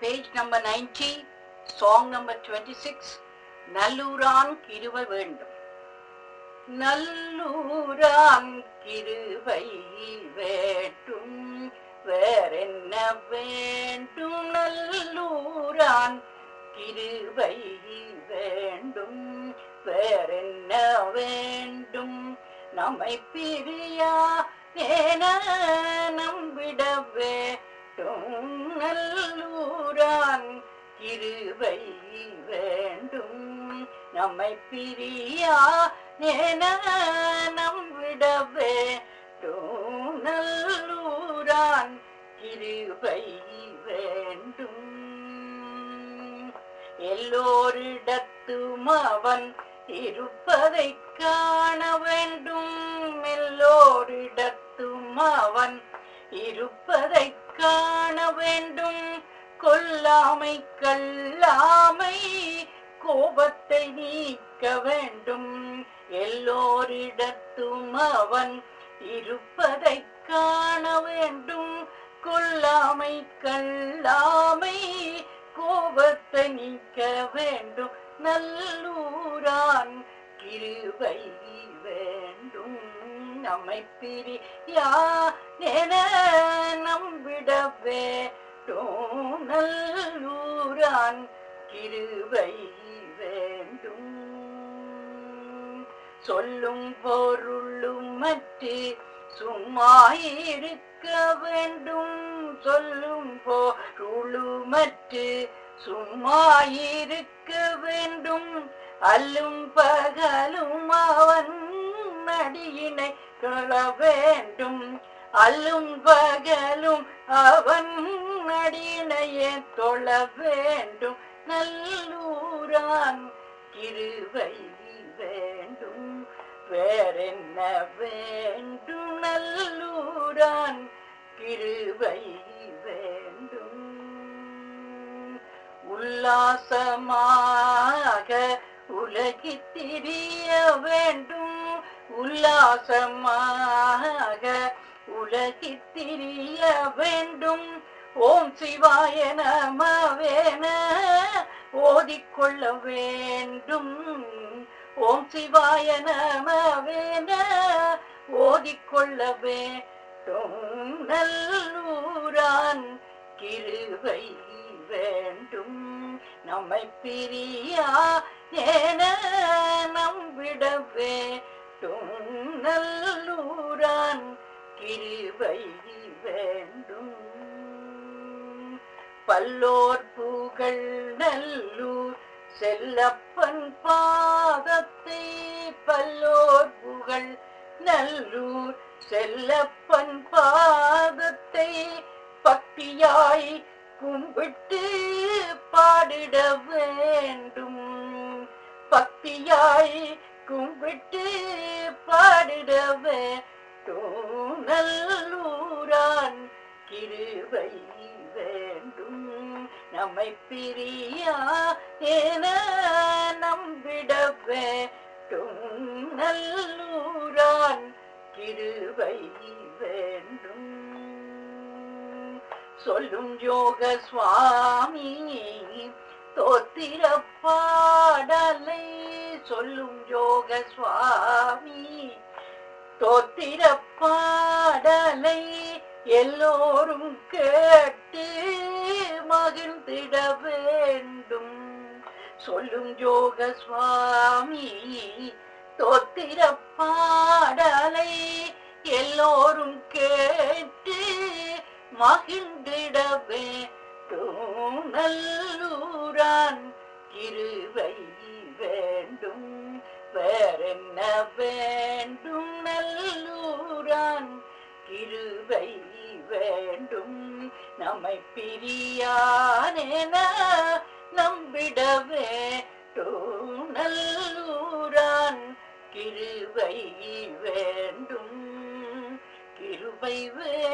page number 90, song number 26, நல்லூரான் கிருபை வேண்டும். நல்லூரான் கிருபை வேண்டும், வேறென்ன வேண்டும்? நல்லூரான் கிருபை வேண்டும், வேறென்ன வேண்டும்? நம்மை பிரியா நம்பிட வேண்டும். நல்லூரான் கிருபை வேண்டும், நம்மை பிரியா நம்பிட வேண்டும். நல்லூரான் கிருபை வேண்டும். எல்லோரிடத்தும் அவன் இருப்பதை காண வேண்டும். எல்லோரிடத்தும் அவன் இருப்பதை காண வேண்டும். கொல்லாமை கல்லாமை கோபத்தை நீக்க வேண்டும். எல்லோரிடத்தும் அவன் இருப்பதை காண வேண்டும். கொல்லாமை கல்லாமை கோபத்தை நீக்க வேண்டும். நல்லூரான் கிருபை வேண்டும், நம்மை பிரியா நம்பிட வேண்டும். நல்லூரான் கிருபை வேண்டும். சொல்லும் பொருளும் மற்று சும்மா இருக்க வேண்டும். சொல்லும் பொருளும் மற்று சும்மா இருக்க வேண்டும். அல்லும் பகலும் அவன் அடியினை தொழ வேண்டும். அல்லும் பகலும் அவன் அடியினையே தொழ வேண்டும். நல்லூரான் கிருபை வேண்டும், வேறென்ன வேண்டும்? நல்லூரான் கிருபை வேண்டும். உல்லாசமாக உலகித் திரிய வேண்டும். உல்லாசமாக உலகித் திரிய வேண்டும். ஓம் சிவாய நமவேன ஓதிக்கொள்ள வேண்டும். ஓம் சிவாய நமவேன ஓதிக்கொள்ள வேண்டும். நல்லூரான் கிருபை வேண்டும், நம்மை பிரியா நம்பிட வேண்டும். நல்லூரான் கிருபை வேண்டும். பல்லோர் புகழ் நல்லூர் செல்லப்பன் பாதத்தை. பல்லோர் புகழ் நல்லூர் செல்லப்பன் பாதத்தை பக்தியாய் கும்பிட்டு பாடிட வேண்டும். பக்தியாய் கும்பிட்டு பாடிட வேண்டும். நல்லூரான் கிருபை வேண்டும், நம்மை பிரியா நம்பிட வேண்டும். நல்லூரான் கிருபை வேண்டும். சொல்லும் யோக சுவாமி தோத்திர பாடலை. சொல்லும் யோக சுவாமி தோத்திர பாடலை எல்லோரும் கேட்டு மகிழ்ந்திட வேண்டும். சொல்லும் யோக சுவாமி தோத்திர பாடலை எல்லோரும் கேட்டு மகிழ்ந்திட வேண்டும். நல்லூரான் கிருபை வேண்டும், வேறென்ன வேண்டும்? நல்லூரான் கிருபை வேண்டும், நம்மை பிரியானேன நம்பிட வேண்டும். நல்லூரான் கிருபை வேண்டும், கிருபை வேண்டும்.